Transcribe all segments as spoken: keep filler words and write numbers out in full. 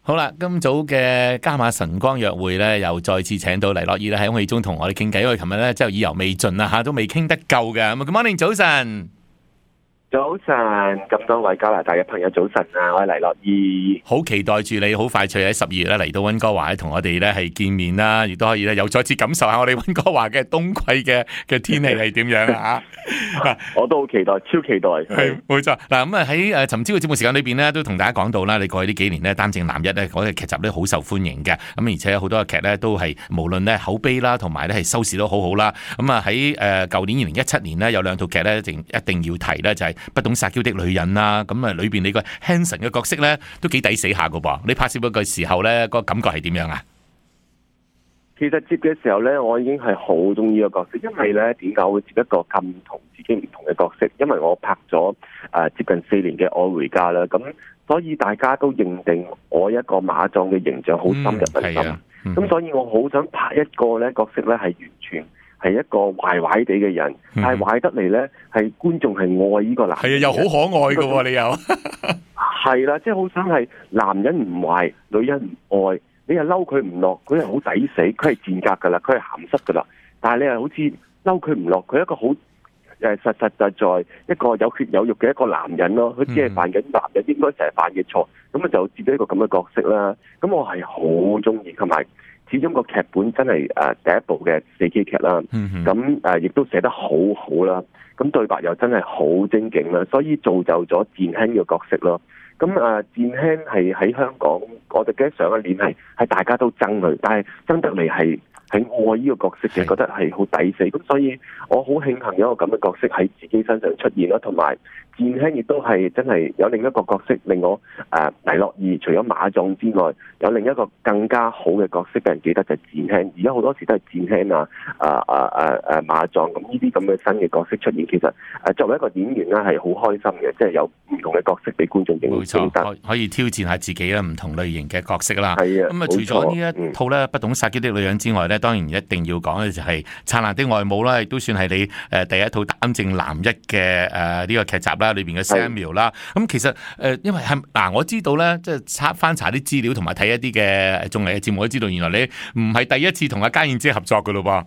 好啦，今早嘅加碼晨光約會咧，又再次請到黎諾懿咧喺空氣中同我哋傾偈，因為琴日咧真係意猶未盡啊吓，都未傾得夠嘅。咁 Good morning，早晨。 早晨，咁多位加拿大嘅朋友早晨啊！我係黎諾懿， 好期待住你好快脆喺十二月咧嚟到溫哥華，同我哋咧係見面啦，亦都可以咧又再次感受下我哋溫哥華嘅冬季嘅嘅天氣係點樣啊！ 我都好期待，超期待。 係冇錯嗱，咁啊喺誒尋朝嘅節目時間裏邊咧，都同大家講到啦，你過去呢幾年咧擔正男一咧嗰個劇集咧好受歡迎嘅，咁而且好多嘅劇咧都係無論咧口碑啦，同埋咧係收視都好好啦。咁啊喺誒舊年二零一七年咧有兩套劇咧，一定一定要提咧，就係不懂撒嬌的女人啦。咁啊裏邊你個 Hanson 嘅角色咧都幾抵死下噶噃，你拍攝嗰個時候咧個感覺係點樣啊？ 其實接嘅時候咧，我已經係好中意個角色，因為咧點解我會接一個咁同自己唔同嘅角色？因為我拍咗誒、呃、接近四年嘅《愛回家》啦，咁所以大家都認定我一個馬壯嘅形象好深入民心。咁、嗯嗯、所以我好想拍一個咧角色咧係完全係一個壞壞地嘅人，嗯、但係壞得嚟咧係觀眾係愛呢個男人，係啊， 又好可愛㗎喎，你又係啦，即係好想係男人唔壞，女人唔愛。你又嬲佢唔落，佢係好抵死，佢係賤格噶啦，佢係鹹濕噶啦。但係你又好似嬲佢唔落，佢係一個好誒實實在在一個有血有肉嘅一個男人咯。佢只係犯緊男人應該成日犯嘅錯，咁啊就接咗一個咁嘅角色啦。咁我係好中意，同埋始終個劇本真係誒第一部嘅四 K 劇啦。咁誒亦都寫得好好啦。咁對白又真係好精警啦，所以造就咗賤兄嘅角色咯。咁誒賤兄係喺香港，我哋記得上一年係係大家都憎佢，但係爭得嚟係係愛呢個角色嘅，覺得係好抵死。咁所以我好慶幸有一個咁嘅角色喺自己身上出現啦，同埋賤兄亦都係真係有另一個角色令我誒黎諾懿除咗馬壯之外，有另一個更加好嘅角色俾人記得就係賤兄。而家好多時都係賤兄啊、啊啊啊啊馬壯咁呢啲咁嘅新嘅角色出現，其實誒作為一個演員咧係好開心嘅，即係有唔同嘅角色俾觀眾認識。 冇錯，可以挑戰下自己啦，唔同類型嘅角色啦。 係啊， 咁啊，除咗呢一套咧不懂撒嬌的女人之外咧，當然一定要講嘅就係燦爛的愛慕啦，亦都算係你誒第一套擔正男一嘅誒呢個劇集啦，裏邊嘅 Samuel 啦。咁其實誒，因為係嗱，我知道咧，即係查翻查啲資料同埋睇一啲嘅綜藝嘅節目，都知道原來你唔係第一次同阿家燕姐合作噶咯噃。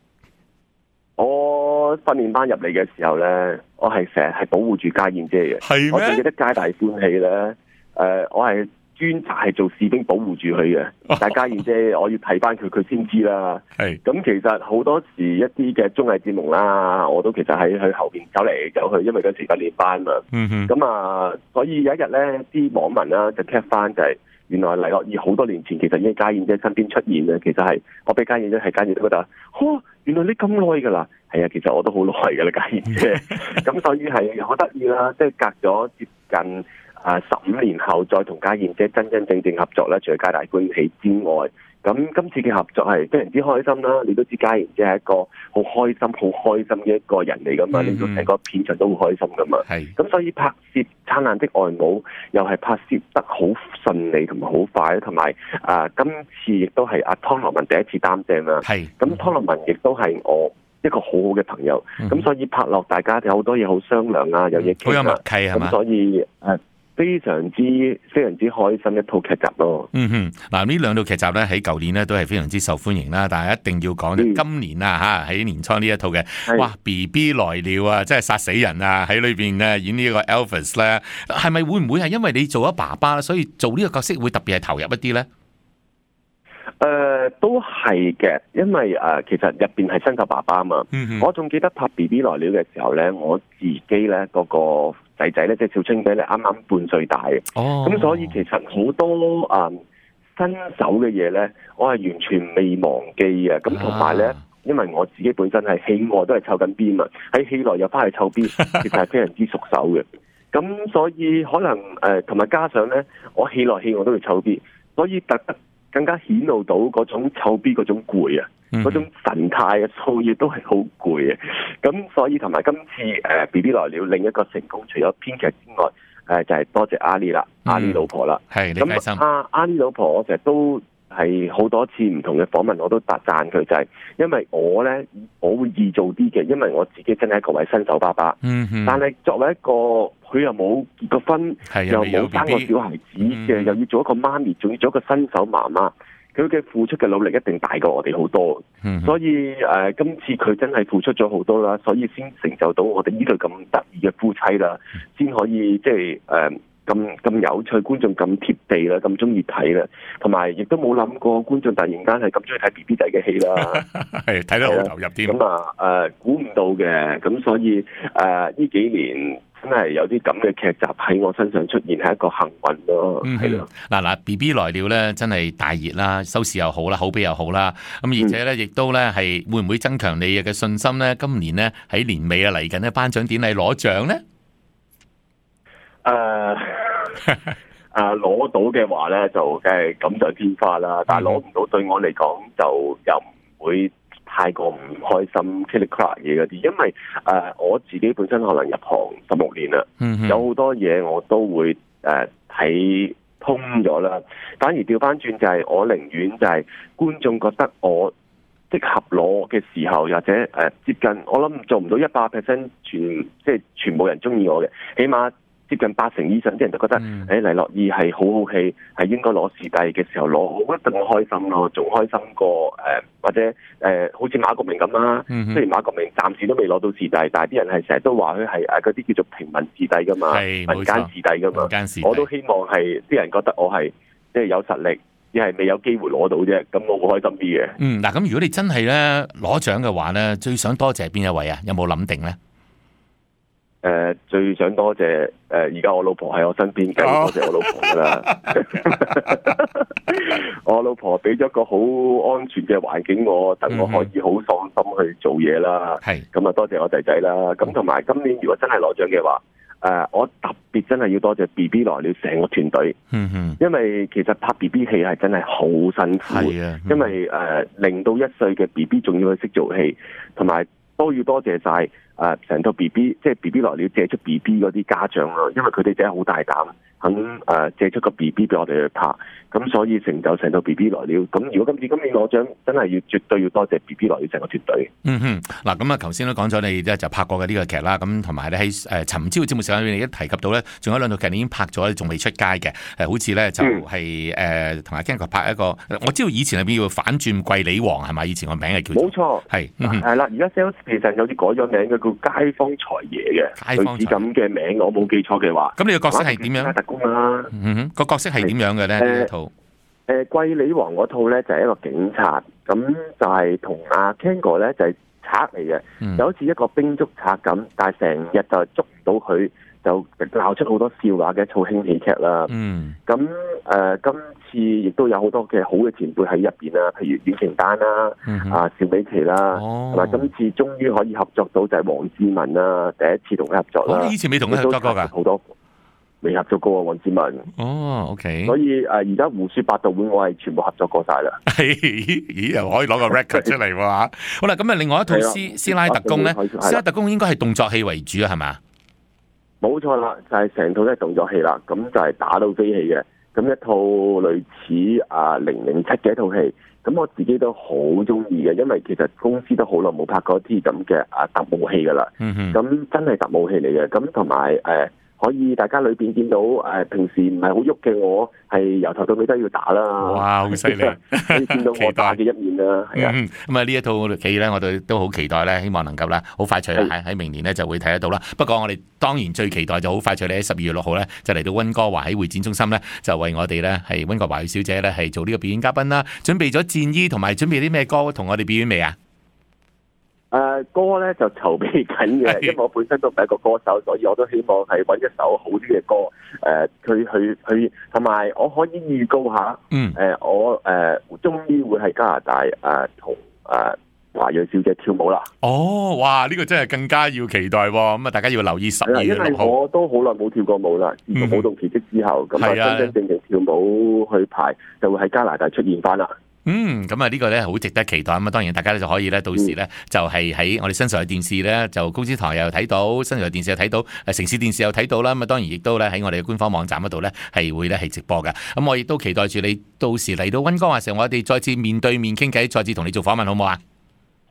我訓練班入嚟嘅時候咧，我係成日係保護住家燕姐嘅。係咩？我仲記得皆大歡喜咧，誒、呃，我係專責係做士兵保護住佢嘅。但係家燕姐，我要睇翻佢，佢先知啦。係。咁其實好多時一啲嘅綜藝節目啦，我都其實喺佢後邊走嚟走去，因為嗰時訓練班嘛。嗯哼。咁啊，所以有一日咧，啲網民啦就 cap 翻就係、是。原來黎諾懿好多年前其實已經喺家燕姐身邊出現嘅，其實係我俾家燕姐係家燕姐都覺得，哦，原來你咁耐噶啦，係啊，其實我都好耐噶啦家燕姐，咁所以係好得意啦，即係隔咗接近啊十五年後再同家燕姐真真正正合作咧，除咗皆大歡喜之外。咁今次嘅合作係非常之開心啦！你都知家燕姐係一個好開心、好開心嘅一個人嚟噶嘛，令到成個片場都好開心噶嘛。係咁，所以拍攝《燦爛的愛慕》又係拍攝得好順利同埋好快，同埋啊今次亦都係阿湯洛雯第一次擔正啦。係咁，湯洛雯亦都係我一個好好嘅朋友。咁、嗯、所以拍落大家有好多嘢好商量啊，有嘢傾啊，好有默契係嘛？咁所以誒。呃非常之非常之開心一套劇集咯。 嗯哼，嗱呢兩套劇集咧喺舊年咧都係非常之受歡迎啦，但係一定要講、嗯、今年啊嚇喺年初呢一套嘅，哇 B B 來了啊，真係殺死人啊！喺裏邊咧演呢個 Elvis 咧，係咪會唔會係因為你做咗爸爸，所以做呢個角色會特別係投入一啲咧？ 誒、呃，都係嘅，因為誒、呃，其實入邊係新手爸爸啊嘛。嗯、我仲記得拍 B B 來了嘅時候咧，我自己咧嗰、那個仔仔咧，即係小青仔咧，啱啱半歲大嘅。哦，咁所以其實好多誒、呃、新手嘅嘢咧，我係完全未忘記嘅。咁同埋咧，因為我自己本身係戲外都係湊緊 B 嘛，喺戲內又翻去湊 B，其實係非常之熟手嘅。咁所以可能誒，同、呃、埋加上咧，我戲內戲外都要湊 B，所以特得。更加顯露到嗰種臭 B 嗰種攰啊，嗰、嗯、種神態啊，所有嘢都係好攰啊。咁所以同埋今次誒、呃、B B 來了另一個成功，除咗編劇之外，誒、呃、就係、是、多謝阿里啦，阿里老婆啦。係，咁阿阿里老婆，我成日都係好多次唔同嘅訪問，我都達讚佢，就係、是、因為我咧，我會易做啲嘅，因為我自己真係一個位新手爸爸。嗯、但係作為一個佢又冇結過婚，又冇生過小孩子嘅，又要做一個媽咪，仲要做一個新手媽媽。佢嘅付出嘅努力一定大過我哋好多，嗯、所以誒、呃、今次佢真係付出咗好多啦，所以先成就到我哋呢對咁得意嘅夫妻啦，先可以即係誒咁咁有趣，觀眾咁貼地啦，咁中意睇啦，同埋亦都冇諗過觀眾突然間係咁中意睇 B B 仔嘅戲啦， 係睇得好投入啲。 咁啊誒估唔到嘅，咁所以誒呢、呃、幾年。真係有啲咁嘅劇集喺我身上出現，係一個幸運咯，係咯。 嗱嗱，B B 來了咧，真係大熱啦，收視又好啦，口碑又好啦。咁而且咧，亦都咧係會唔會增強你嘅信心咧？今年咧喺年尾啊嚟緊咧頒獎典禮攞獎咧？ 誒誒攞到嘅話咧，就梗係錦上添花啦。但係攞唔到，對我嚟講就又唔會太過唔開心 click click 嘢嗰啲，因為誒、呃、我自己本身可能入行十六年啦，嗯、有好多嘢我都會誒睇、呃、通咗啦。反而調翻轉就係我寧願就係觀眾覺得我適合攞嘅時候，或者誒、呃、接近，我諗做唔到一百 percent 全即係全部人中意我嘅，起碼接近八成以上啲人就覺得，誒、嗯哎、黎諾懿係好好戲，係應該攞視帝嘅時候攞，我一定開心咯，仲開心過誒、呃、或者誒、呃、好似馬國明咁啦。雖然、嗯、馬國明暫時都未攞到視帝，但係啲人係成日都話佢係誒嗰啲叫做平民視帝噶嘛，民間視帝噶嘛。我都希望係啲人覺得我係即係有實力，只係未有機會攞到啫，咁我會開心啲嘅。 嗯，嗱咁如果你真係咧攞獎嘅話咧，最想多謝邊一位啊？有冇諗定咧？ 誒、呃，最想多謝誒，而、呃、家我老婆喺我身邊，梗係多謝我老婆噶啦。我老婆俾咗個好安全嘅環境我，等我可以好放心去做嘢啦。係咁啊，多謝我仔仔啦。咁同埋今年如果真係攞獎嘅話，誒、呃，我特別真係要多謝 B B 來了成個團隊。嗯哼，因為其實拍 B B 戲係真係好辛苦。係啊，因為誒零到一歲嘅 B B 仲要去識做戲，同埋都要多謝晒。誒，成套 B B 即係 B B 來了借出 B B 嗰啲家長咯，因為佢哋真係好大膽，肯誒借出個 B B 俾我哋去拍，咁所以成就成套 B B 來了。咁如果今次今年攞獎，真係要絕對要多謝 B B 來了成個團隊。嗯哼，嗱咁啊，頭先都講咗你咧就拍過嘅呢個劇啦，咁同埋咧喺誒尋朝嘅節目時間裏面，你一提及到咧，仲有兩套劇你已經拍咗，仲未出街嘅，誒好似咧就係誒同阿 Ken 哥拍一個，我知道以前係邊叫反轉貴里王係咪？以前個名係叫做冇錯，係係啦，而家 sales 其實有啲改咗名嘅。叫街坊財爺嘅，類似咁嘅名，我冇記錯嘅話。咁你個角色係點樣？特工啦，嗯哼，個角色係點樣嘅咧？呢套誒貴里王嗰套咧就係一個警察，咁就係同阿 Ken 哥咧就係賊嚟嘅，嗯、就好似一個兵捉賊咁，但係成日就捉唔到佢，就鬧出好多笑話嘅一套輕喜劇啦。嗯，咁誒、呃、今次亦都有好多嘅好嘅前輩喺入邊啦，譬如阮瓊丹啦，嗯、哼啊邵美琪啦，同埋、哦、今次終於可以合作到就係黃智雯啦，第一次同佢合作啦。哦、以前未同佢合作過噶，好多未合作過啊，黃智雯。哦，OK。所以誒，而家胡說八道會我係全部合作過晒啦。咦，又可以攞個 record 出嚟喎。好啦，咁啊，另外一套師師奶特工咧，師奶特工應該係動作戲為主啊，係嘛？冇錯啦，就係、是、成套都係動作戲啦，咁就係打到飛起嘅。咁一套類似啊零零七嘅一套戲，咁我自己都好中意嘅，因為其實公司都好耐冇拍過啲咁嘅啊特務戲噶啦。咁、嗯、哼真係特務戲嚟嘅，咁同埋誒可以大家裏邊見到誒、呃、平時唔係好喐嘅我，係由頭到尾都要打啦。哇，好犀利！可以見到我打嘅一面啦。係啊，咁啊呢一套戲咧，我哋都好期待咧，希望能夠咧好快脆喺喺明年咧就會睇得到啦。不過我哋當然最期待就好快脆，你喺十二月六號咧就嚟到溫哥華喺會展中心咧，就為我哋咧係溫哥華小姐咧係做呢個表演嘉賓啦。準備咗戰衣同埋準備啲咩歌同我哋表演未啊？誒、呃、歌咧就籌備緊嘅，因為我本身都唔係一個歌手，所以我都希望係揾一首好啲嘅歌。誒、呃，佢去去，同埋我可以預告下，嗯，誒、呃、我誒終於會喺加拿大誒同誒華裔小姐跳舞啦。哦，哇！呢、這個真係更加要期待喎。咁啊，大家要留意十二月六號。因為我都好耐冇跳過舞啦，自從舞動奇蹟之後，咁啊真真正正跳舞去排，就會喺加拿大出現翻啦。嗯，咁啊呢個咧好值得期待。咁啊，當然大家咧就可以咧到時咧就係喺我哋新城嘅電視咧就公司台又睇到，新城嘅電視又睇到，誒城市電視又睇到啦。咁啊當然亦都咧喺我哋嘅官方網站嗰度咧係會咧係直播嘅。咁我亦都期待住你到時嚟到溫哥華時候，我哋再次面對面傾偈，再次同你做訪問，好唔好啊？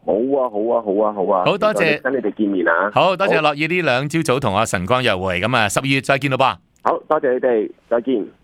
好啊，好啊，好啊，好啊， 好多謝跟你哋見面啊！ 好多謝樂意呢兩朝早同阿晨光約會，咁啊十二月再見到噃。 好多謝你哋，再見。